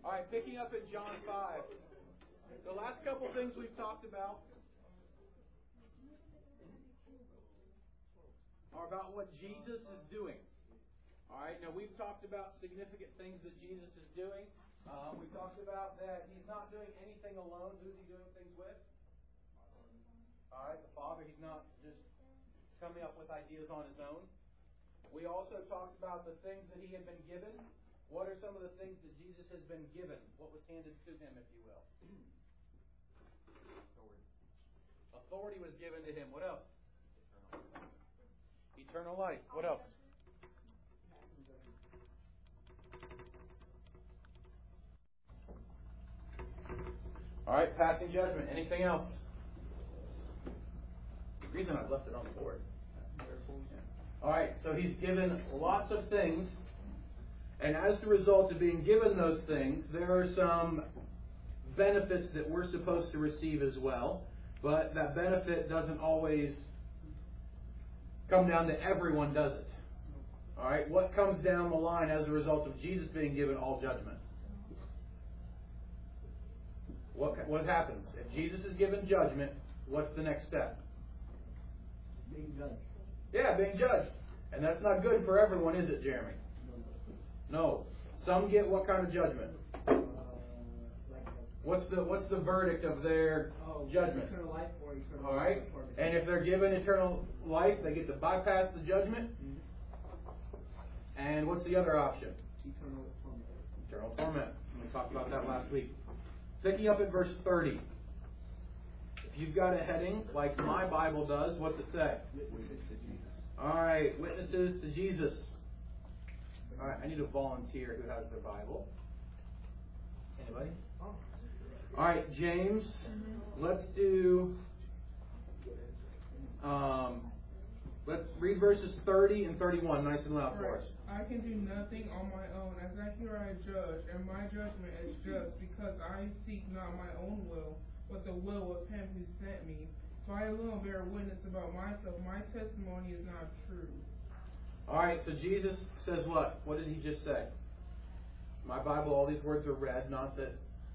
All right, picking up at John 5. The last couple things we've talked about are about what Jesus is doing. All right, now we've talked about significant things that Jesus is doing. We talked about that He's not doing anything alone. Who's He doing things with? All right, the Father. He's not just coming up with ideas on His own. We also talked about the things that He had been given. What are some of the things that Jesus has been given? What was handed to Him, if you will? Authority was given to Him. What else? Eternal life. What else? All right, passing judgment. Anything else? The reason I've left it on the board. All right, so He's given lots of things, and as a result of being given those things, there are some benefits that we're supposed to receive as well, but that benefit doesn't always come down to everyone, does it? All right, what comes down the line as a result of Jesus being given all judgment? What happens? If Jesus is given judgment, what's the next step? Being judged. Yeah, being judged. And that's not good for everyone, is it, Jeremy? No. Some get what kind of judgment? What's the verdict of their judgment? Eternal life or eternal all right. And if they're given eternal life, they get to bypass the judgment. And what's the other option? Eternal torment. Eternal torment. We talked about that last week. Picking up at verse 30. If you've got a heading like my Bible does, what's it say? Witnesses to Jesus. All right, witnesses to Jesus. All right, I need a volunteer who has their Bible. Anybody? All right, James. Let's do. Let's read verses 30 and 31, nice and loud for us. I can do nothing on my own. As I hear, I judge, and my judgment is just, because I seek not my own will, but the will of Him who sent me. So I alone bear witness about myself. My testimony is not true. All right, so Jesus says what? What did He just say? My Bible, all these words are read, not that.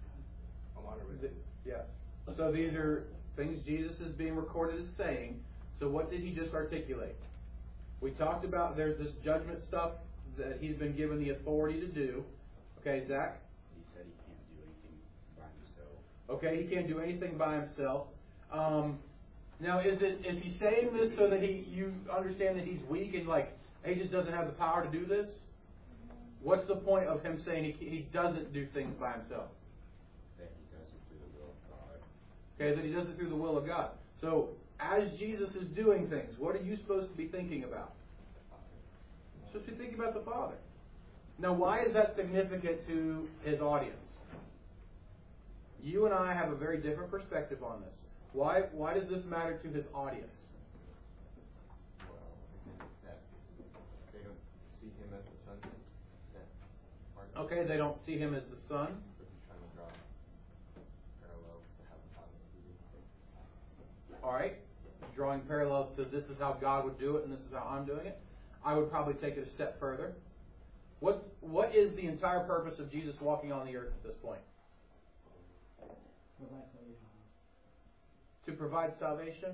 Yeah. So these are things Jesus is being recorded as saying. So what did He just articulate? We talked about there's this judgment stuff that He's been given the authority to do. Okay, Zach? He said He can't do anything by Himself. Okay, He can't do anything by Himself. Now, is He saying this so that you understand that He's weak and like He just doesn't have the power to do this? What's the point of Him saying He doesn't do things by Himself? That He does it through the will of God. Okay, that He does it through the will of God. So, as Jesus is doing things, what are you supposed to be thinking about? You're supposed to be thinking about the Father. Now, why is that significant to His audience? You and I have a very different perspective on this. Why does this matter to His audience? Well, that they don't see Him as the Son. Okay, they don't see Him as the Son. So He's trying to draw parallels to how the Father would do things. All right. Drawing parallels to this is how God would do it and this is how I'm doing it. I would probably take it a step further. What is the entire purpose of Jesus walking on the earth at this point? Provide salvation. To provide salvation?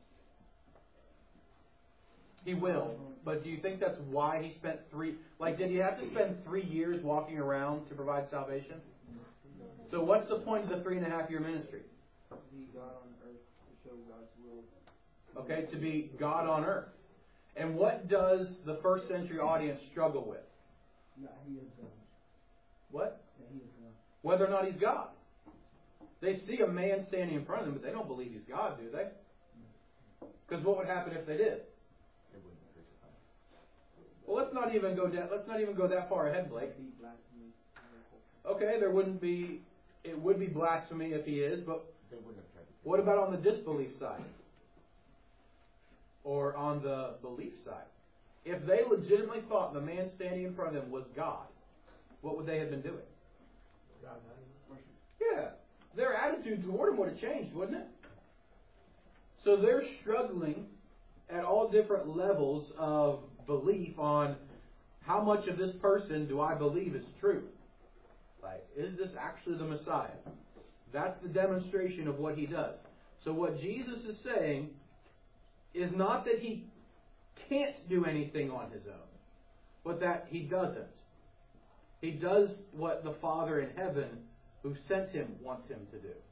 He will. But do you think that's why He spent did He have to spend 3 years walking around to provide salvation? So what's the point of the 3.5-year ministry? Be God on earth to show God's will. Okay, to be God on earth. And what does the first century audience struggle with? That He is God. What? That He is God. Whether or not He's God. They see a man standing in front of them, but they don't believe He's God, do they? Because what would happen if they did? They wouldn't crucify Him. Well, let's not even go that far ahead, Blake. Be blasphemy. Okay, there wouldn't be. It would be blasphemy if He is, but They wouldn't have tried to. what about on the disbelief side? Or on the belief side? If they legitimately thought the man standing in front of them was God, what would they have been doing? Yeah. Their attitude toward Him would have changed, wouldn't it? So they're struggling at all different levels of belief on how much of this person do I believe is true. Like, is this actually the Messiah? That's the demonstration of what he does. So what Jesus is saying is not that he can't do anything on his own, but that he doesn't. He does what the Father in heaven who sent him wants him to do.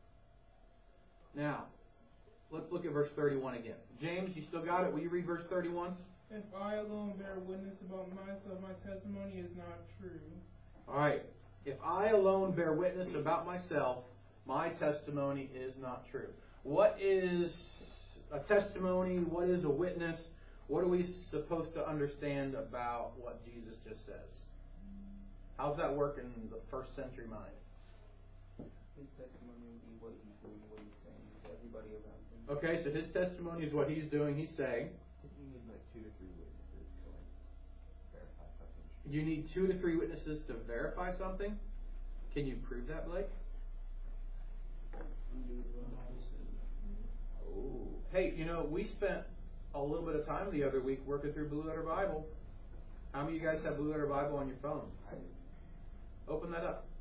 Now, let's look at verse 31 again. James, you still got it? Will you read verse 31? If I alone bear witness about myself, my testimony is not true. All right. If I alone bear witness about myself, my testimony is not true. What is a testimony? What is a witness? What are we supposed to understand about what Jesus just says? How's that work in the first century mind? His testimony would be what he's doing, what he's saying to everybody around him. Okay, so his testimony is what he's doing, he's saying. You need like 2 to 3 witnesses to like verify something. You need 2 to 3 witnesses to verify something? Can you prove that, Blake? Oh. Hey, we spent a little bit of time the other week working through Blue Letter Bible. How many of you guys have Blue Letter Bible on your phone? Open that up.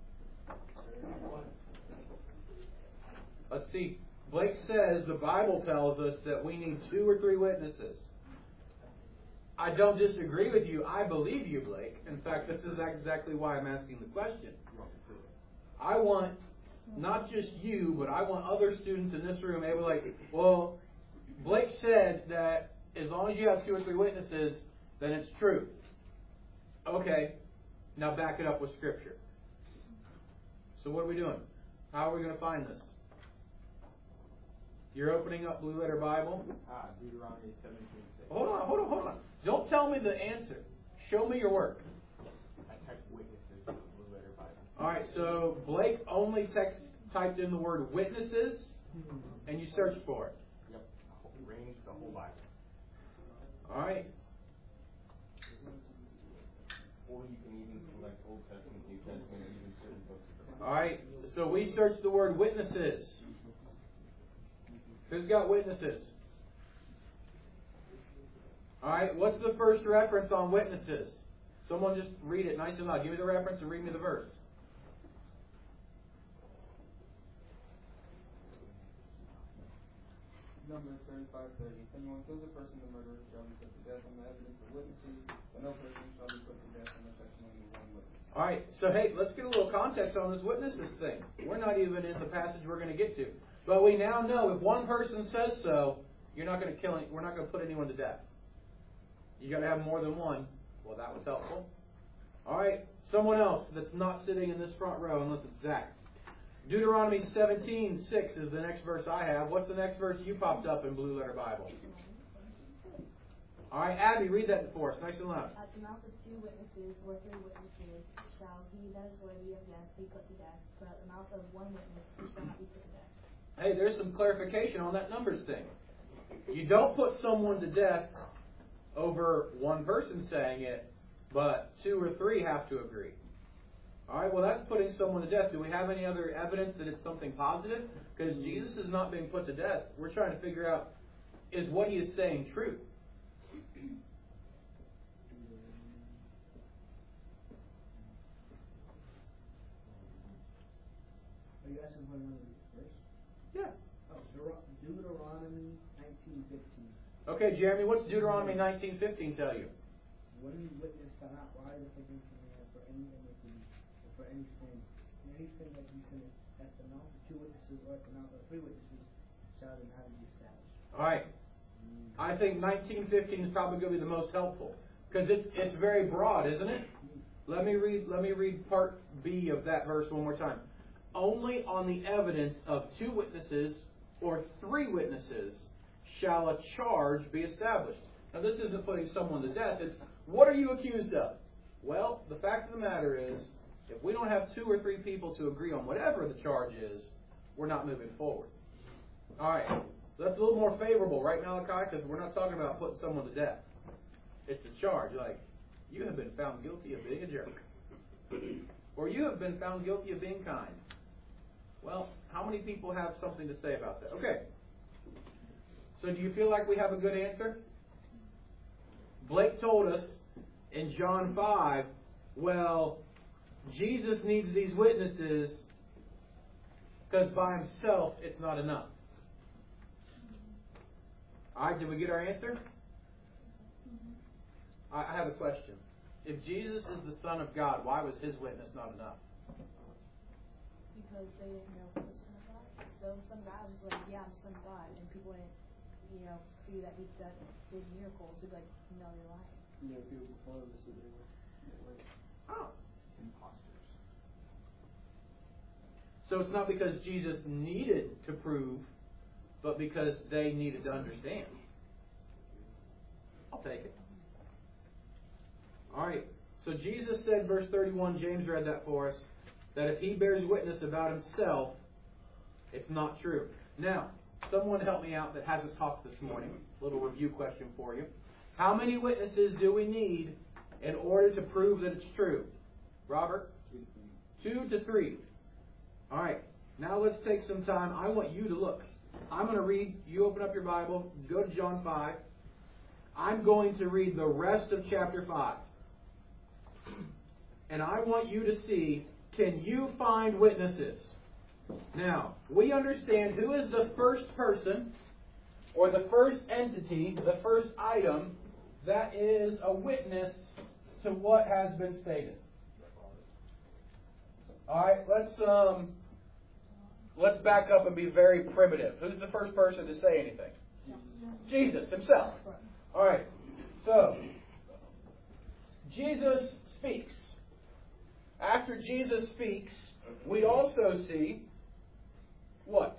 Let's see. Blake says the Bible tells us that we need 2 or 3 witnesses. I don't disagree with you. I believe you, Blake. In fact, this is exactly why I'm asking the question. I want not just you, but I want other students in this room able to well, Blake said that as long as you have 2 or 3 witnesses, then it's true. Okay, now back it up with Scripture. So what are we doing? How are we going to find this? You're opening up Blue Letter Bible. Deuteronomy 17:6. Hold on. Don't tell me the answer. Show me your work. I typed witnesses in the Blue Letter Bible. All right, so Blake only typed in the word witnesses, and you searched for it. Yep. Range the whole Bible. All right. Or you can even select Old Testament, New Testament, or even certain books of the Bible. All right, so we searched the word witnesses. Who's got witnesses? All right, what's the first reference on witnesses? Someone just read it nice and loud. Give me the reference and read me the verse. Numbers 35:30. If anyone kills a person, the murderer shall be put to death on the evidence of witnesses, but no person shall be put to death on the testimony of one witness. All right, so hey, let's get a little context on this witnesses thing. We're not even in the passage we're going to get to. But we now know if one person says so, you're not going to we're not going to put anyone to death. You got to have more than one. Well, that was helpful. All right, someone else that's not sitting in this front row, unless it's Zach. Deuteronomy 17:6 is the next verse I have. What's the next verse you popped up in Blue Letter Bible? All right, Abby, read that for us, nice and loud. At the mouth of 2 witnesses or 3 witnesses shall he that is worthy of death be put to death, but at the mouth of 1 witness he shall not be put to death. Hey, there's some clarification on that numbers thing. You don't put someone to death over one person saying it, but 2 or 3 have to agree. All right, well, that's putting someone to death. Do we have any other evidence that it's something positive? Because Jesus is not being put to death. We're trying to figure out, is what he is saying true? Are you asking for another verse? Yeah. Oh, Deuteronomy 19:15. Okay, Jeremy, what's Deuteronomy 19:15 tell you? When you witness shall not rise up against a man for any iniquity or for any sin. And any sin that you sin at the mouth of 2 witnesses or at the mouth of 3 witnesses shall the matter be established. All right. I think 19:15 is probably going to be the most helpful because it's very broad, isn't it? Let me read part B of that verse one more time. Only on the evidence of 2 witnesses or 3 witnesses shall a charge be established. Now, this isn't putting someone to death. It's, what are you accused of? Well, the fact of the matter is, if we don't have 2 or 3 people to agree on whatever the charge is, we're not moving forward. All right. That's a little more favorable, right, Malachi? Because we're not talking about putting someone to death. It's the charge. Like, you have been found guilty of being a jerk. Or you have been found guilty of being kind. Well, how many people have something to say about that? Okay. So do you feel like we have a good answer? Blake told us in John 5, well, Jesus needs these witnesses because by himself it's not enough. Alright, did we get our answer? I have a question. If Jesus is the Son of God, why was his witness not enough? Because they didn't know who the Son of God was. So some guy was like, yeah, I'm the Son of God. And people didn't, see that he did miracles. They'd be like, no, you're lying. Yeah, people before this, they were Oh. Imposters. So it's not because Jesus needed to prove, but because they needed to understand. I'll take it. Alright, so Jesus said, verse 31, James read that for us, that if he bears witness about himself, it's not true. Now, someone help me out that hasn't talked this morning. A little review question for you. How many witnesses do we need in order to prove that it's true? Robert? 2 to 3. Alright, now let's take some time. I want you to look. I'm going to read. You open up your Bible, go to John 5. I'm going to read the rest of chapter 5. And I want you to see, can you find witnesses? Now, we understand who is the first person or the first entity, the first item that is a witness to what has been stated. Alright, let's back up and be very primitive. Who's the first person to say anything? Jesus himself. Alright, so Jesus speaks. After Jesus speaks, we also see what?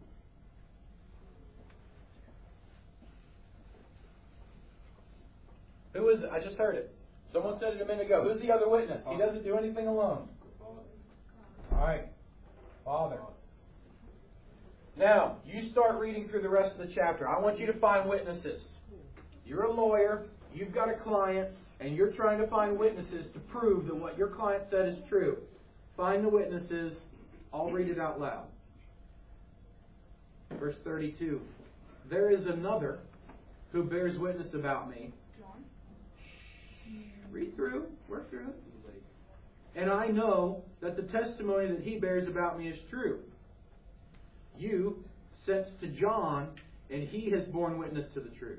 Who is it? I just heard it. Someone said it a minute ago. Who's the other witness? He doesn't do anything alone. Alright. Father. Now, you start reading through the rest of the chapter. I want you to find witnesses. You're a lawyer, you've got a client, and you're trying to find witnesses to prove that what your client said is true. Find the witnesses. I'll read it out loud. Verse 32. There is another who bears witness about me. Read through. Work through it. And I know that the testimony that he bears about me is true. You sent to John, and he has borne witness to the truth.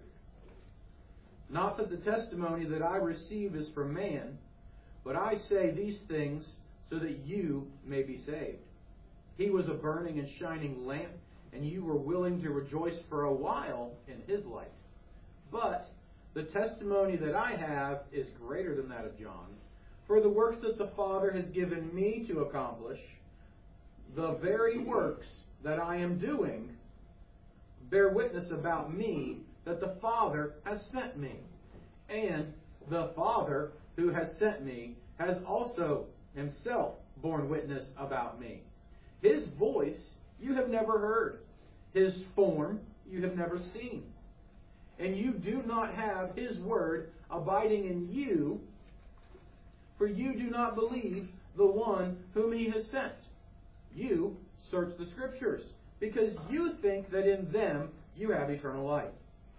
Not that the testimony that I receive is from man, but I say these things so that you may be saved. He was a burning and shining lamp, and you were willing to rejoice for a while in his light. But the testimony that I have is greater than that of John. For the works that the Father has given me to accomplish, the very works that I am doing, bear witness about me that the Father has sent me. And the Father who has sent me has also himself borne witness about me. His voice you have never heard. His form you have never seen. And you do not have his word abiding in you, for you do not believe the one whom he has sent. You search the Scriptures, because you think that in them you have eternal life.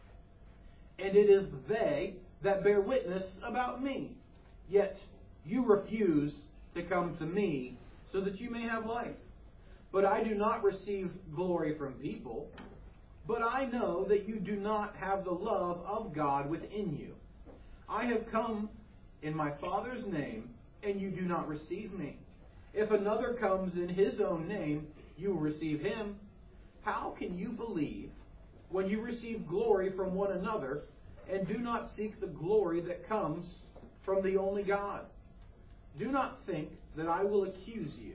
And it is they that bear witness about me. Yet you refuse to come to me so that you may have life. But I do not receive glory from people, but I know that you do not have the love of God within you. I have come in my Father's name, and you do not receive me. If another comes in his own name, you will receive him. How can you believe when you receive glory from one another and do not seek the glory that comes from the only God? Do not think that I will accuse you.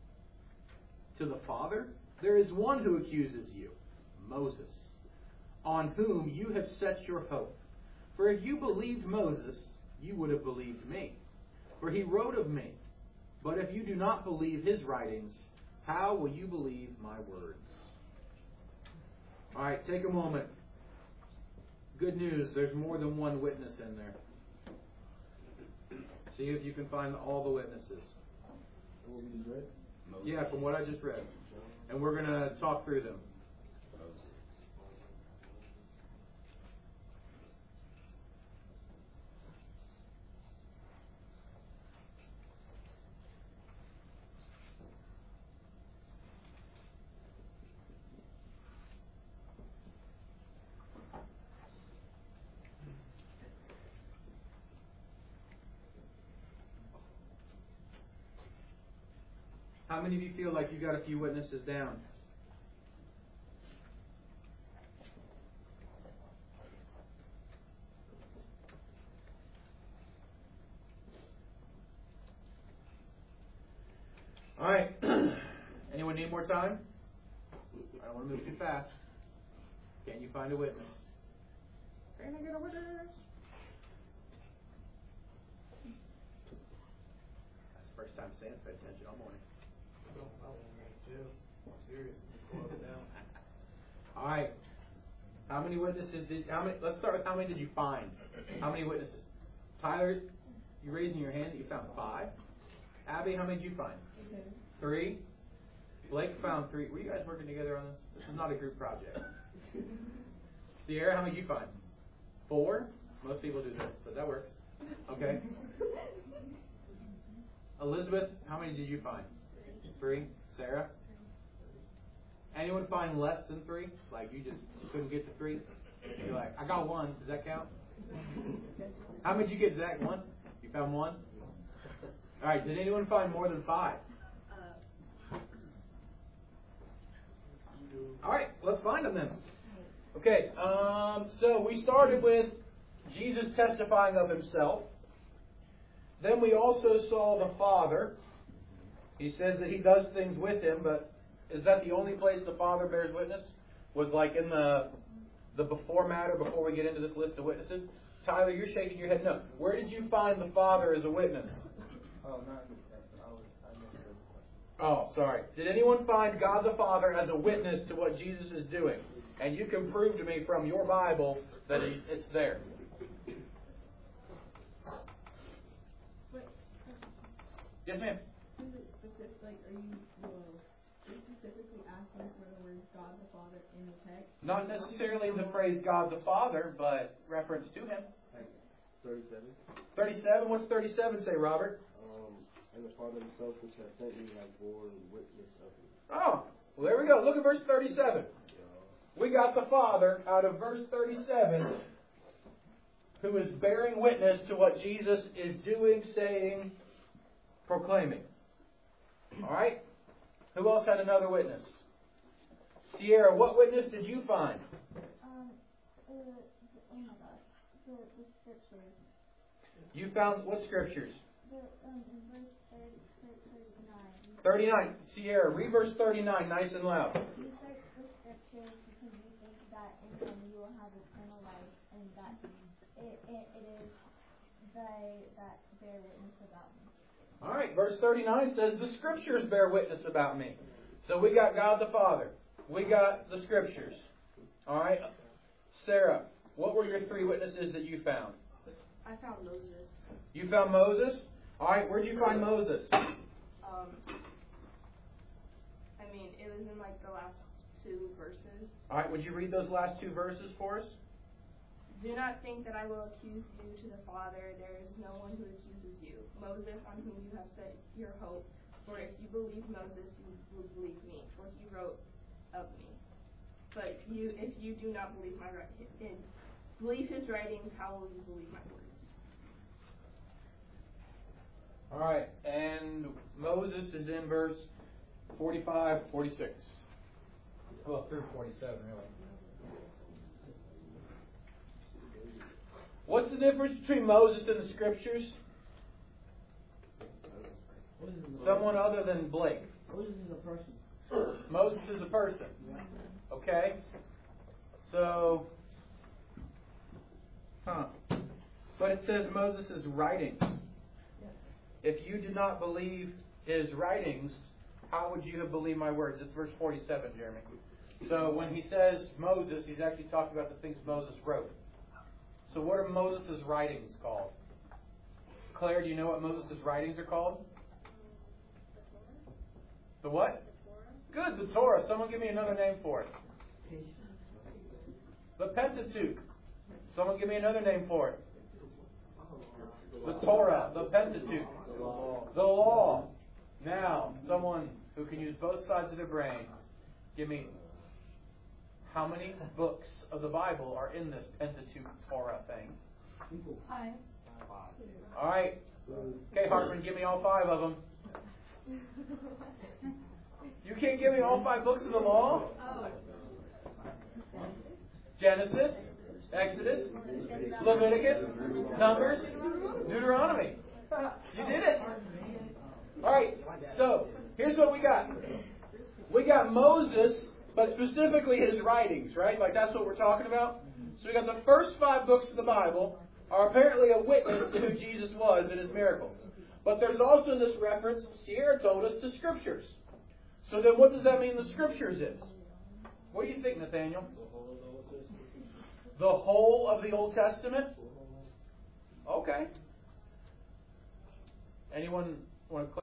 To the Father, there is one who accuses you, Moses, on whom you have set your hope. For if you believed Moses, you would have believed me, for he wrote of me. But if you do not believe his writings, how will you believe my words? All right, take a moment. Good news, there's more than one witness in there. See if you can find all the witnesses. Yeah, from what I just read. And we're going to talk through them. How many of you feel like you got a few witnesses down? All right. Anyone need more time? I don't want to move too fast. Can you find a witness? Can I get a witness? That's the first time Sam's paid attention all morning. I'm serious. All right. How many witnesses did? Let's start with how many did you find? How many witnesses? Tyler, you raising your hand that you found 5. Abby, how many did you find? 3. Blake found 3. Were you guys working together on this? This is not a group project. Sierra, how many did you find? 4. Most people do this, but that works. Okay. Elizabeth, how many did you find? 3. Sarah? Anyone find less than 3? Like you just couldn't get to 3? You're like, I got 1. Does that count? How many did you get, Zach? 1? You found 1? All right. Did anyone find more than 5? All right. Let's find them then. Okay. So we started with Jesus testifying of himself. Then we also saw the Father. He says that he does things with him, but is that the only place the Father bears witness? Was like in the before matter, before we get into this list of witnesses? Tyler, you're shaking your head no. Where did you find the Father as a witness? Oh, not in the text. I misheard the question. Oh, sorry. Did anyone find God the Father as a witness to what Jesus is doing? And you can prove to me from your Bible that it's there. Yes, ma'am. Are you specifically asking for the word God the Father in the text? Not necessarily the phrase God the Father, but reference to him. 37. 37. What's 37 say, Robert? And the Father himself which has sent me has borne witness of me. Oh, well, there we go. Look at verse 37. We got the Father out of verse 37 who is bearing witness to what Jesus is doing, saying, proclaiming. All right? Who else had another witness? Sierra, what witness did you find? Oh my gosh. The scriptures. You found what scriptures? In verse 39. 39. Sierra, read verse 39 nice and loud. You search the scriptures because you think that in them you will have eternal life, and that it is they that bear witness about me. All right, verse 39 says the scriptures bear witness about me. So we got God the Father. We got the scriptures. All right. Sarah, what were your 3 witnesses that you found? I found Moses. You found Moses? All right, where did you find Moses? It was in the last 2 verses. All right, would you read those last 2 verses for us? Do not think that I will accuse you to the Father. There is no one who accuses you. Moses, on whom you have set your hope. For if you believe Moses, you will believe me, for he wrote of me. But if you do not believe believe his writings, how will you believe my words? All right, and Moses is in verse 45, 46. Well, through 47, really. What's the difference between Moses and the Scriptures? Someone other than Blake. Moses is a person. Moses is a person. Okay? So, but it says Moses' writings. If you did not believe his writings, how would you have believed my words? It's verse 47, Jeremy. So when he says Moses, he's actually talking about the things Moses wrote. So what are Moses' writings called? Claire, do you know what Moses' writings are called? The what? Good, the Torah. Someone give me another name for it. The Pentateuch. Someone give me another name for it. The Torah, the Pentateuch. The law. Now, someone who can use both sides of their brain, give me how many books of the Bible are in this Pentateuch Torah thing? 5. All right. Okay, Hartman, give me all 5 of them. You can't give me all 5 books of the law? Genesis, Exodus, Leviticus, Numbers, Deuteronomy. You did it. All right, so here's what we got. We got Moses, but specifically his writings, right? Like that's what we're talking about. So we got the first 5 books of the Bible are apparently a witness to who Jesus was and his miracles. But there's also in this reference, Sierra told us, the Scriptures. So then what does that mean the Scriptures is? What do you think, Nathaniel? The whole of the Old Testament? Okay. Anyone want to